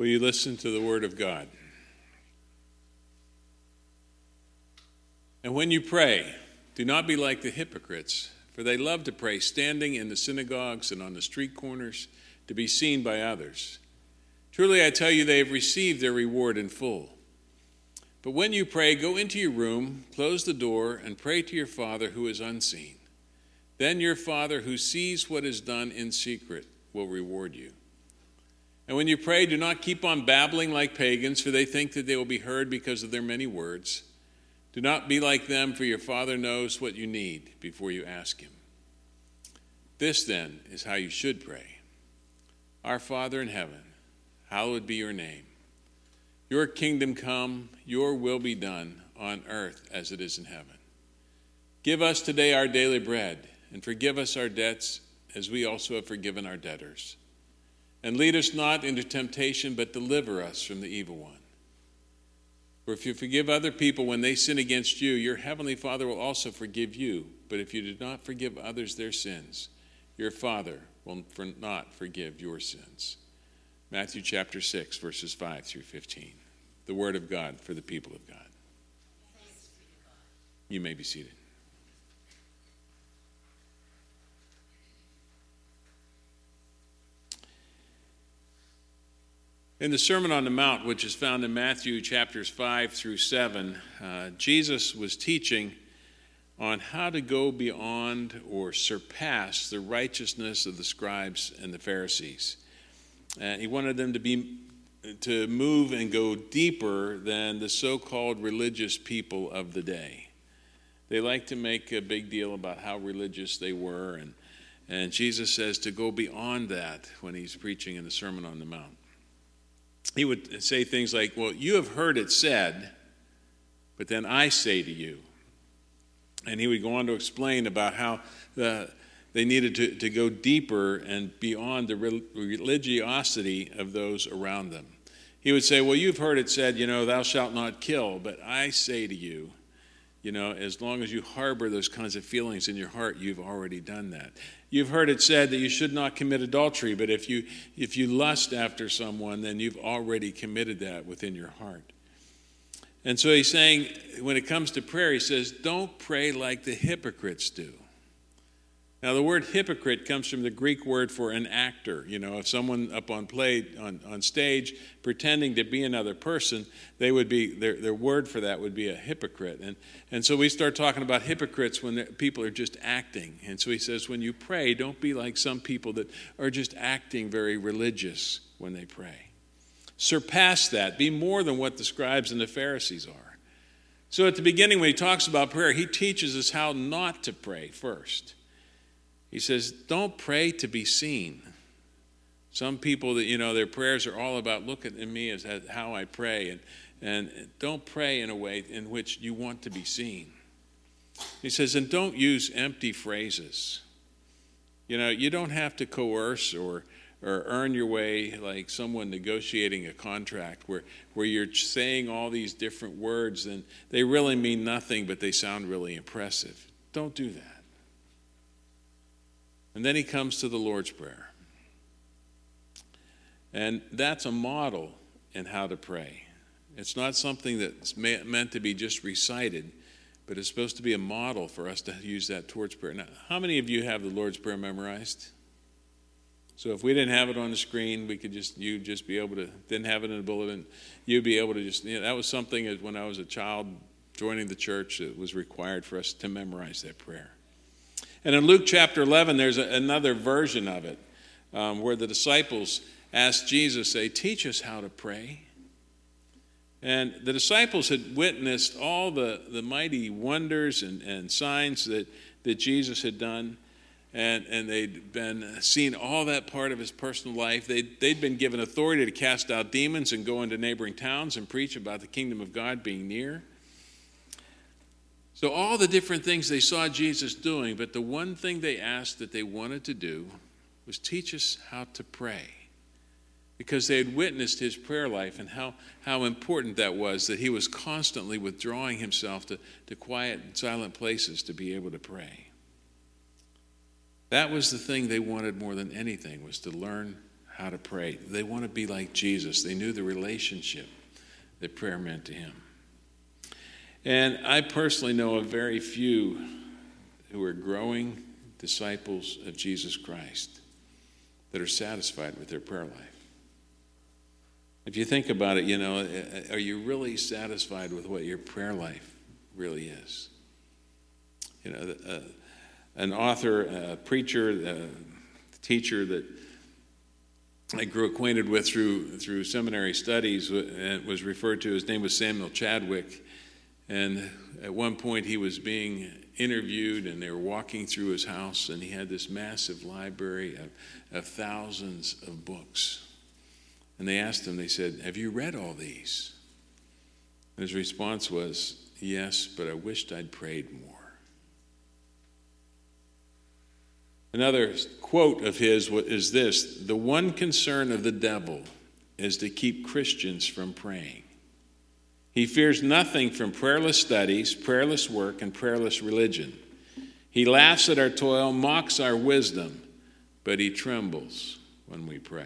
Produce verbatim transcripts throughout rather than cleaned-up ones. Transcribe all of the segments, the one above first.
Will you listen to the word of God? And when you pray, do not be like the hypocrites, for they love to pray standing in the synagogues and on the street corners to be seen by others. Truly I tell you, they have received their reward in full. But when you pray, go into your room, close the door, and pray to your Father who is unseen. Then your Father who sees what is done in secret will reward you. And when you pray, do not keep on babbling like pagans, for they think that they will be heard because of their many words. Do not be like them, for your Father knows what you need before you ask him. This, then, is how you should pray. Our Father in heaven, hallowed be your name. Your kingdom come, your will be done on earth as it is in heaven. Give us today our daily bread, and forgive us our debts as we also have forgiven our debtors. And lead us not into temptation, but deliver us from the evil one. For if you forgive other people when they sin against you, your heavenly Father will also forgive you. But if you do not forgive others their sins, your Father will not forgive your sins. Matthew chapter six, verses five through fifteen. The word of God for the people of God. You may be seated. In the Sermon on the Mount, which is found in Matthew chapters five through seven, uh, Jesus was teaching on how to go beyond or surpass the righteousness of the scribes and the Pharisees. Uh, he wanted them to be to move and go deeper than the so-called religious people of the day. They like to make a big deal about how religious they were, and, and Jesus says to go beyond that when he's preaching in the Sermon on the Mount. He would say things like, well, you have heard it said, but then I say to you. And he would go on to explain about how the, they needed to, to go deeper and beyond the religiosity of those around them. He would say, well, you've heard it said, you know, thou shalt not kill, but I say to you, you know, as long as you harbor those kinds of feelings in your heart, you've already done that. You've heard it said that you should not commit adultery, but if you if you lust after someone, then you've already committed that within your heart. And so he's saying, when it comes to prayer, he says, don't pray like the hypocrites do. Now, the word hypocrite comes from the Greek word for an actor. You know, if someone up on play on, on stage pretending to be another person, they would be their their word for that would be a hypocrite. And and so we start talking about hypocrites when people are just acting. And so he says, when you pray, don't be like some people that are just acting very religious when they pray. Surpass that. Be more than what the scribes and the Pharisees are. So at the beginning, when he talks about prayer, he teaches us how not to pray first. He says, don't pray to be seen. Some people that, you know, their prayers are all about, look at me as how I pray. And, and don't pray in a way in which you want to be seen. He says, and don't use empty phrases. You know, you don't have to coerce or or earn your way like someone negotiating a contract where, where you're saying all these different words and they really mean nothing, but they sound really impressive. Don't do that. And then he comes to the Lord's Prayer. And that's a model in how to pray. It's not something that's meant to be just recited, but it's supposed to be a model for us to use that towards prayer. Now, how many of you have the Lord's Prayer memorized? So if we didn't have it on the screen, we could just, you'd just be able to, didn't have it in a bulletin, you'd be able to just, you know, that was something that when I was a child joining the church, it was required for us to memorize that prayer. And in Luke chapter eleven, there's a, another version of it um, where the disciples asked Jesus, say, teach us how to pray. And the disciples had witnessed all the, the mighty wonders and, and signs that, that Jesus had done. And, and they'd been seen all that part of his personal life. They'd, they'd been given authority to cast out demons and go into neighboring towns and preach about the kingdom of God being near. So all the different things they saw Jesus doing, but the one thing they asked that they wanted to do was teach us how to pray. Because they had witnessed his prayer life and how, how important that was, that he was constantly withdrawing himself to, to quiet and silent places to be able to pray. That was the thing they wanted more than anything, was to learn how to pray. They want to be like Jesus. They knew the relationship that prayer meant to him. And I personally know of very few who are growing disciples of Jesus Christ that are satisfied with their prayer life. If you think about it, you know, are you really satisfied with what your prayer life really is? You know, uh, an author, a preacher, a teacher that I grew acquainted with through through seminary studies was referred to. His name was Samuel Chadwick, and at one point he was being interviewed, and they were walking through his house, and he had this massive library of, of thousands of books. And they asked him, they said, "Have you read all these?" And his response was, "Yes, but I wished I'd prayed more." Another quote of his is this: "The one concern of the devil is to keep Christians from praying. He fears nothing from prayerless studies, prayerless work, and prayerless religion. He laughs at our toil, mocks our wisdom, but he trembles when we pray."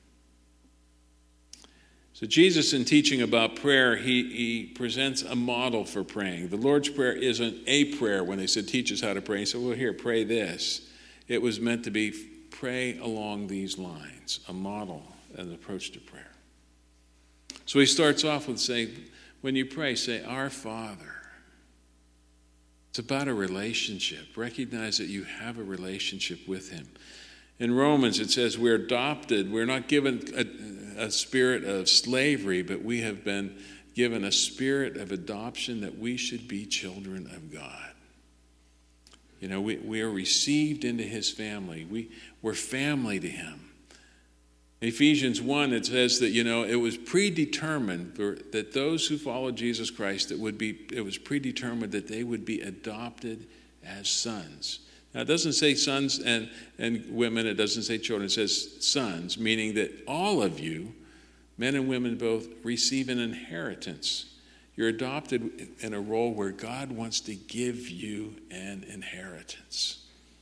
So Jesus, in teaching about prayer, he, he presents a model for praying. The Lord's Prayer isn't a prayer. When they said, "Teach us how to pray," he said, "Well, here, pray this." It was meant to be pray along these lines, a model, an approach to prayer. So he starts off with saying, when you pray, say, "Our Father." It's about a relationship. Recognize that you have a relationship with him. In Romans, it says we're adopted. We're not given a, a spirit of slavery, but we have been given a spirit of adoption that we should be children of God. You know, we, we are received into his family. We, we're family to him. In Ephesians one, it says that, you know, it was predetermined for, that those who follow Jesus Christ, it would be, it was predetermined that they would be adopted as sons. Now, it doesn't say sons and, and women. It doesn't say children. It says sons, meaning that all of you, men and women both, receive an inheritance. You're adopted in a role where God wants to give you an inheritance.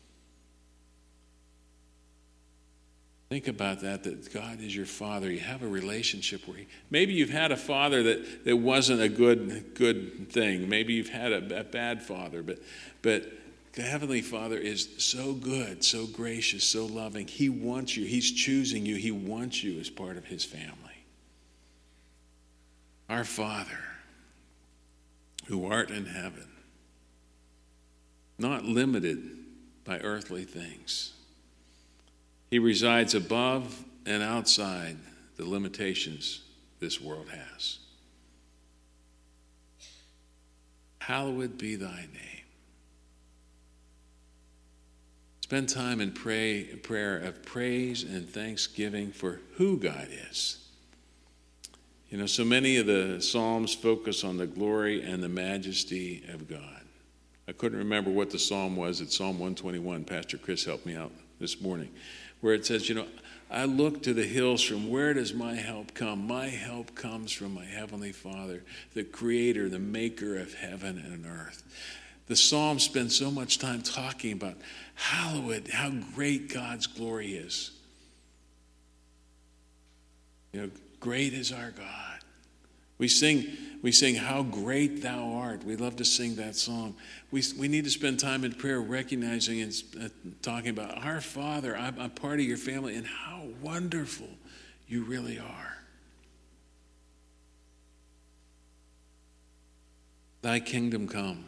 Think about that, that God is your father. You have a relationship where he, maybe you've had a father that, that wasn't a good good thing. Maybe you've had a, a bad father, but but the Heavenly Father is so good, so gracious, so loving. He wants you. He's choosing you. He wants you as part of his family. Our Father, who art in heaven, not limited by earthly things. He resides above and outside the limitations this world has. Hallowed be thy name. Spend time in pray, prayer of praise and thanksgiving for who God is. You know, so many of the Psalms focus on the glory and the majesty of God. I couldn't remember what the psalm was. It's Psalm one twenty-one. Pastor Chris helped me out this morning, where it says, you know, I look to the hills, from where does my help come? My help comes from my Heavenly Father, the creator, the maker of heaven and earth. The psalm spends so much time talking about hallowed, how great God's glory is. You know, great is our God. We sing, we sing, how great thou art. We love to sing that song. We, we need to spend time in prayer recognizing and uh, talking about our Father, I'm, I'm part of your family, and how wonderful you really are. Thy kingdom come.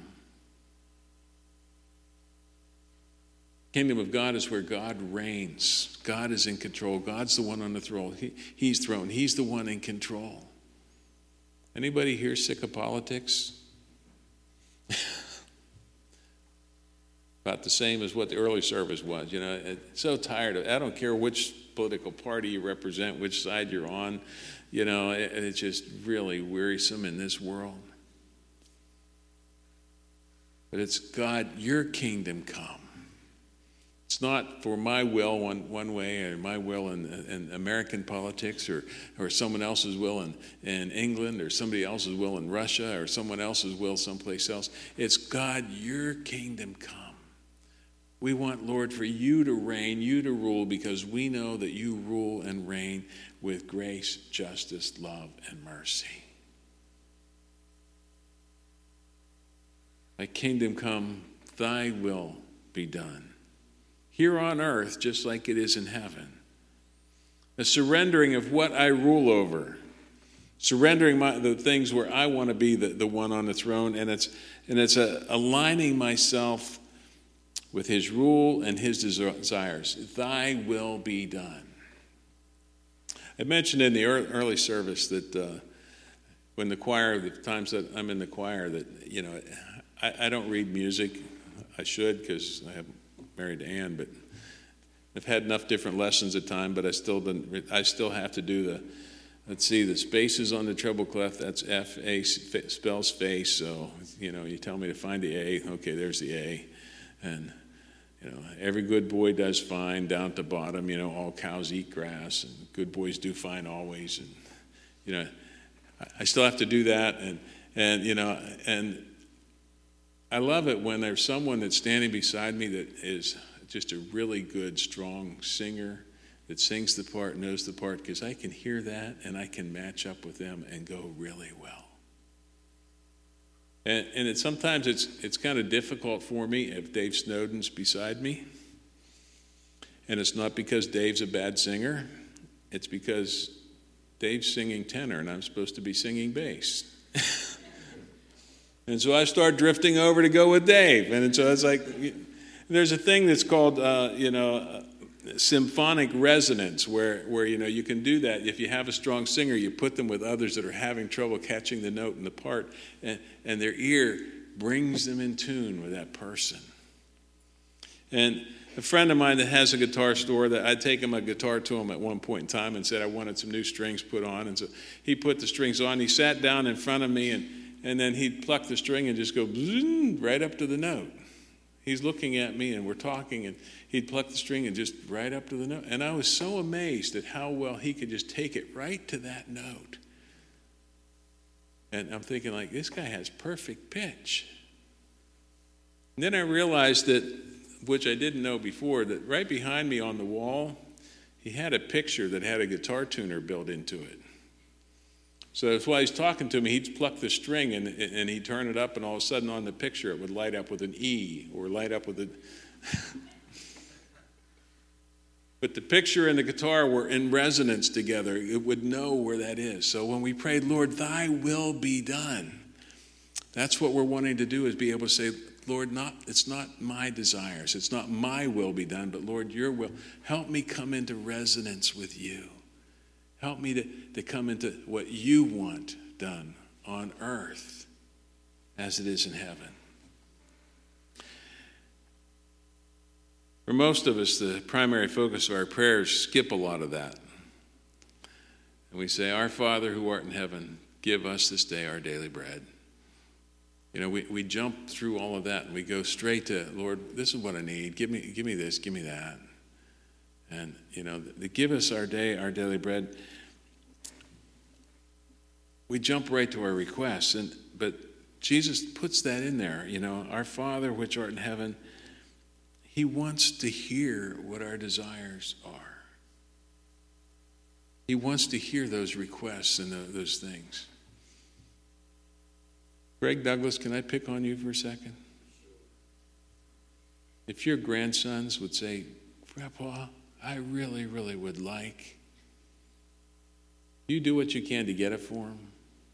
Kingdom of God is where God reigns. God is in control. God's the one on the throne. He, he's throne. He's the one in control. Anybody here sick of politics? About the same as what the early service was. You know, it's so tired of it. I don't care which political party you represent, which side you're on. You know, it, it's just really wearisome in this world. But it's God, your kingdom come. It's not for my will one, one way, or my will in, in American politics, or, or someone else's will in, in England, or somebody else's will in Russia, or someone else's will someplace else. It's God, your kingdom come. We want, Lord, for you to reign, you to rule, because we know that you rule and reign with grace, justice, love, and mercy. Thy kingdom come, thy will be done, here on earth just like it is in heaven. A surrendering of what I rule over, surrendering my, the things where I want to be the, the one on the throne, and it's, and it's a, aligning myself with his rule and his desires. Thy will be done. I mentioned in the early service that uh, when the choir, the times that I'm in the choir, that, you know, I, I don't read music. I should, because I have married to Ann, but I've had enough different lessons at time, but I still didn't, I still have to do the, let's see, the spaces on the treble clef, that's F, A, spells face, so, you know, you tell me to find the A, okay, there's the A, and, you know, every good boy does fine, down at the bottom, you know, all cows eat grass, and good boys do fine always, and, you know, I still have to do that, and, and you know, and I love it when there's someone that's standing beside me that is just a really good, strong singer that sings the part, knows the part, because I can hear that and I can match up with them and go really well. And, and it, sometimes it's it's kind of difficult for me if Dave Snowden's beside me. And it's not because Dave's a bad singer. It's because Dave's singing tenor and I'm supposed to be singing bass. And so I start drifting over to go with Dave. And so it's like, there's a thing that's called, uh, you know, uh, symphonic resonance, where, where, you know, you can do that. If you have a strong singer, you put them with others that are having trouble catching the note and the part, and, and their ear brings them in tune with that person. And a friend of mine that has a guitar store, that I'd taken a guitar to him at one point in time and said I wanted some new strings put on. And so he put the strings on. He sat down in front of me, and, and then he'd pluck the string and just go right up to the note. He's looking at me and we're talking, and he'd pluck the string and just right up to the note. And I was so amazed at how well he could just take it right to that note. And I'm thinking, like, this guy has perfect pitch. And then I realized that, which I didn't know before, that right behind me on the wall, he had a picture that had a guitar tuner built into it. So that's why he's talking to me. He'd pluck the string and, and he'd turn it up, and all of a sudden on the picture it would light up with an E or light up with a... But the picture and the guitar were in resonance together. It would know where that is. So when we prayed, Lord, thy will be done, that's what we're wanting to do, is be able to say, Lord, not it's not my desires. It's not my will be done, but Lord, your will. Help me come into resonance with you. Help me to, to come into what you want done on earth as it is in heaven. For most of us, the primary focus of our prayers skip a lot of that. And we say, Our Father who art in heaven, give us this day our daily bread. You know, we, we jump through all of that and we go straight to, Lord, this is what I need. Give me, give me this, give me that. And, you know, the, give us our day, our daily bread. We jump right to our requests, and but Jesus puts that in there. You know, our Father which art in heaven, he wants to hear what our desires are. He wants to hear those requests and the, those things. Greg Douglas, can I pick on you for a second? If your grandsons would say, Grandpa, I really, really would like, you do what you can to get it for them.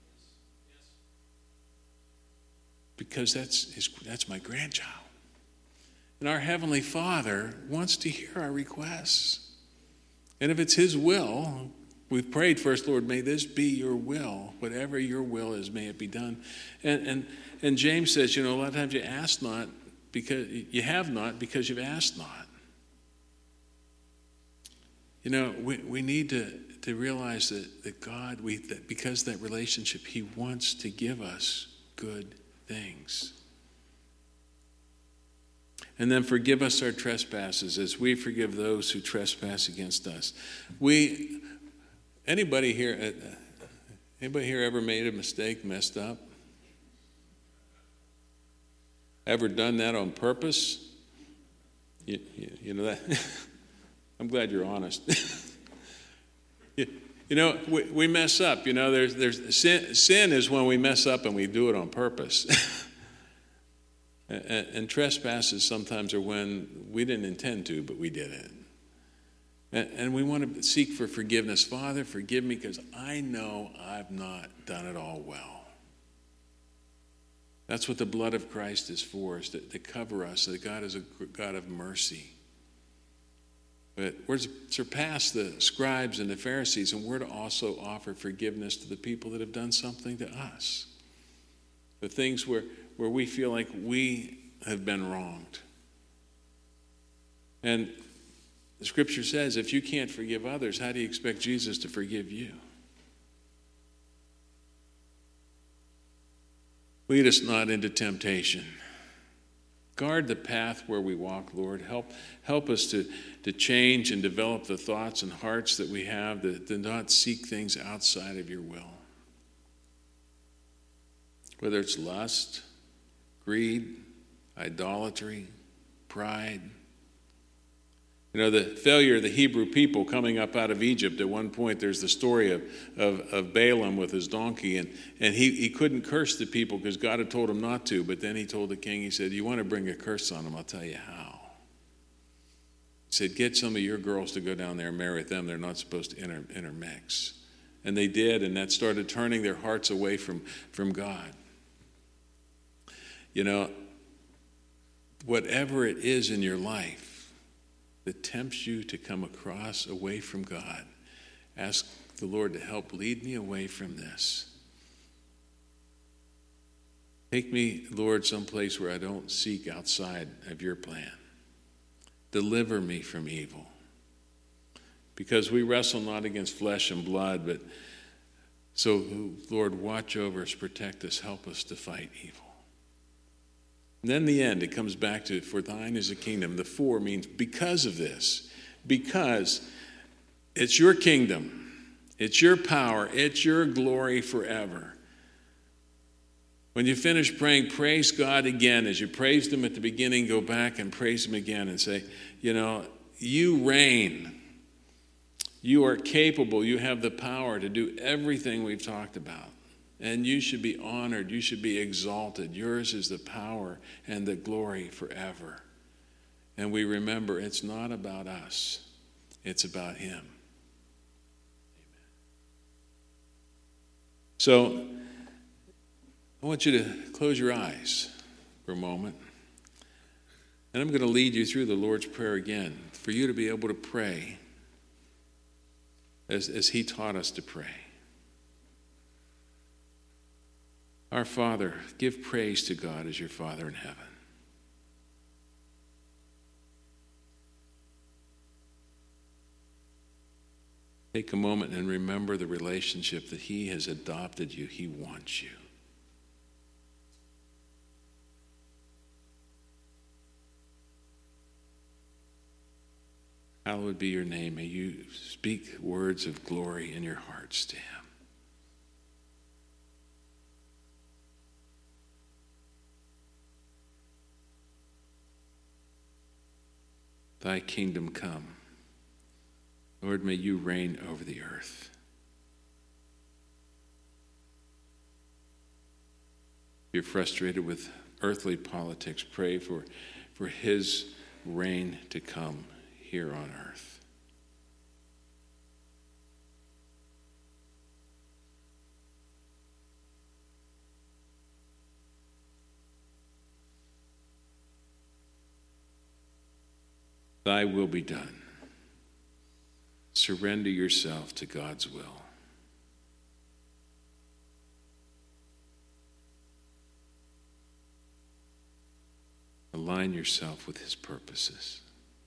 Because that's his, that's my grandchild. And our Heavenly Father wants to hear our requests. And if it's his will, we've prayed first, Lord, may this be your will. Whatever your will is, may it be done. And and and James says, you know, a lot of times you ask not because you have not because you've asked not. You know, we, we need to, to realize that, that God, we that because that relationship, he wants to give us good things. And then forgive us our trespasses as we forgive those who trespass against us. We, anybody here, anybody here ever made a mistake, messed up? Ever done that on purpose? You, you, you know that? I'm glad you're honest. you, you know, we, we mess up. You know, there's there's sin. Sin is when we mess up and we do it on purpose. and, and trespasses sometimes are when we didn't intend to, but we did it. And, and we want to seek for forgiveness. Father, forgive me because I know I've not done it all well. That's what the blood of Christ is for, is to, to cover us, that God is a God of mercy. But we're to surpass the scribes and the Pharisees, and we're to also offer forgiveness to the people that have done something to us. The things where, where we feel like we have been wronged. And the scripture says, if you can't forgive others, how do you expect Jesus to forgive you? Lead us not into temptation. Guard the path where we walk, Lord. Help, help us to, to change and develop the thoughts and hearts that we have, that do not seek things outside of your will. Whether it's lust, greed, idolatry, pride. You know, the failure of the Hebrew people coming up out of Egypt, at one point there's the story of, of, of Balaam with his donkey, and, and he, he couldn't curse the people because God had told him not to, but then he told the king, he said, you want to bring a curse on them, I'll tell you how. He said, get some of your girls to go down there and marry with them. They're not supposed to inter, intermix. And they did, and that started turning their hearts away from, from God. You know, whatever it is in your life that tempts you to come across away from God, ask the Lord to help lead me away from this. Take me, Lord, someplace where I don't seek outside of your plan. Deliver me from evil. Because we wrestle not against flesh and blood, but so, Lord, watch over us, protect us, help us to fight evil. And then in the end, it comes back to, for thine is the kingdom. The for means because of this. Because it's your kingdom. It's your power. It's your glory forever. When you finish praying, praise God again. As you praised him at the beginning, go back and praise him again and say, you know, you reign. You are capable. You have the power to do everything we've talked about. And you should be honored. You should be exalted. Yours is the power and the glory forever. And we remember it's not about us. It's about him. Amen. So I want you to close your eyes for a moment. And I'm going to lead you through the Lord's Prayer again for you to be able to pray as, as he taught us to pray. Our Father, give praise to God as your Father in heaven. Take a moment and remember the relationship that he has adopted you. He wants you. Hallowed be your name. May you speak words of glory in your hearts to him. Thy kingdom come. Lord, may you reign over the earth. If you're frustrated with earthly politics, pray for, for his reign to come here on earth. Thy will be done. Surrender yourself to God's will. Align yourself with his purposes.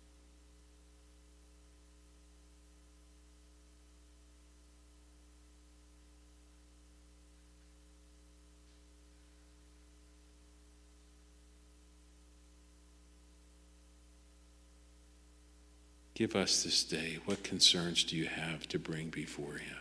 Give us this day, what concerns do you have to bring before him?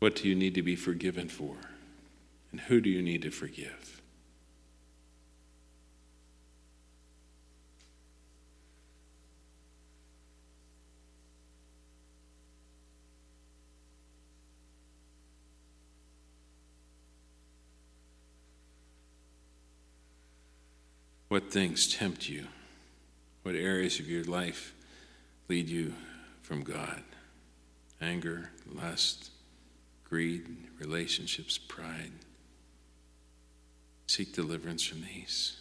What do you need to be forgiven for? And who do you need to forgive? What things tempt you? What areas of your life lead you from God? Anger, lust, greed, relationships, pride. Seek deliverance from these.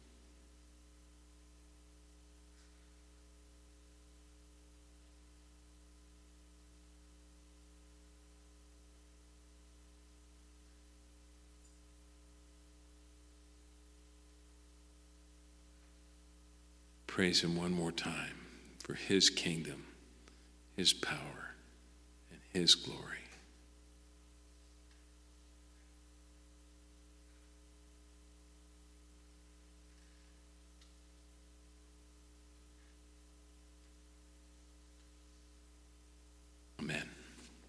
Praise him one more time for his kingdom, his power, and his glory. Amen.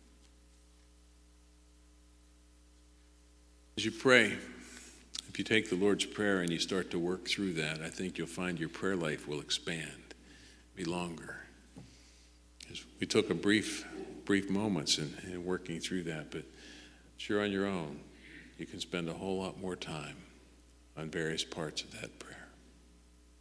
As you pray, if you take the Lord's Prayer and you start to work through that, I think you'll find your prayer life will expand, be longer. We took a brief, brief moments in, in working through that, but you're on your own. You can spend a whole lot more time on various parts of that prayer.